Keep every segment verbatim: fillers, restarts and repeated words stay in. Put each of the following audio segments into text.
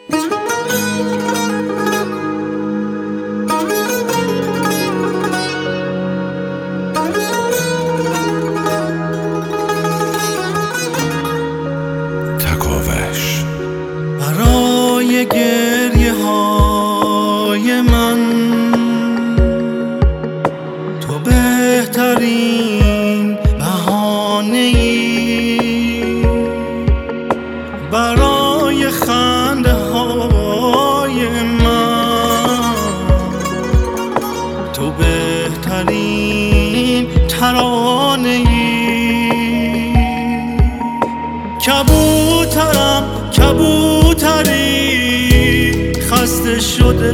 تکاوش برای گریه های من تو بهترین بهانه‌ای، برای خنده های من تو بهترین ترانه‌ای. کبوترم کبوتری خسته شده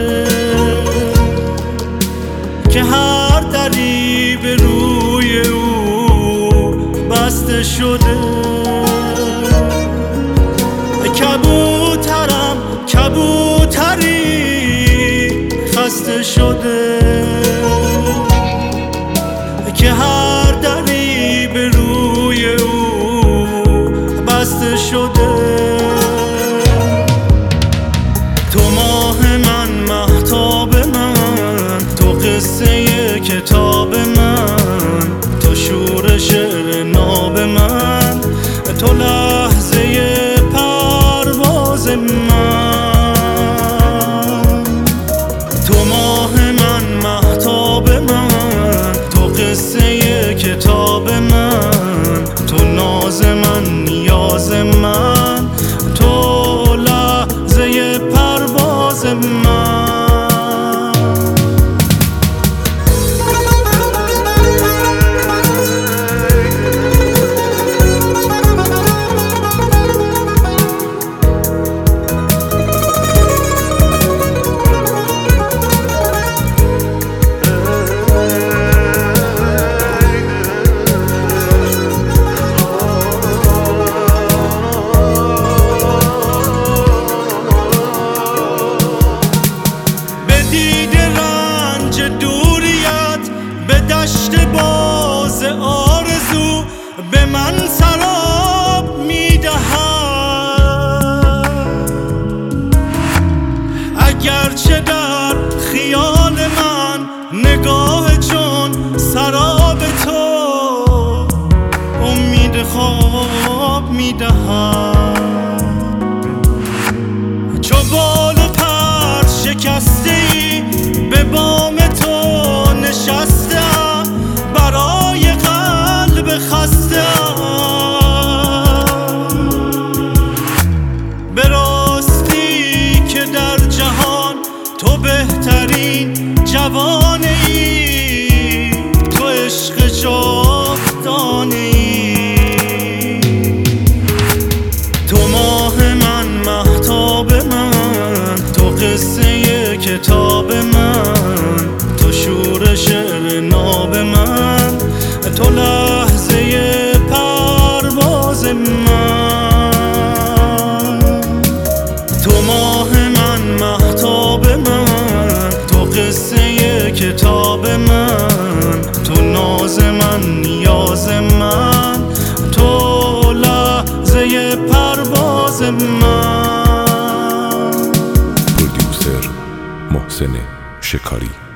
که هر دری به روی او بسته شده. کبوترم کبوتری خسته شده که هر دری به روی او بسته شده. تو ماه من مهتاب من، تو قصه کتاب من، تو شورش ناب من، تو لحظه پرواز من. تو ماه من مهتاب من، تو قصه کتاب من، تو ناز من نیاز من، تو لحظه پرواز من. دشت باز آرزو به من سراب میدهد، اگرچه در خیال من نگاه چون سراب تو امید خواب میدهد. چو بال و پر شکسته ای به بام تو نشستم، برای قلب خسته‌ام. به راستی که در جهان تو بهترین جوانه‌ای، تو عشق جاودانه‌ای. تو ماه من مهتاب من، تو قصه کتاب من، تو شورش ناب من، تو لحظه پرواز من. تو ماه من مهتاب من، تو قصه کتاب من، تو ناز من نیاز من، تو لحظه پرواز من. پرودیوسر محسن شکاری.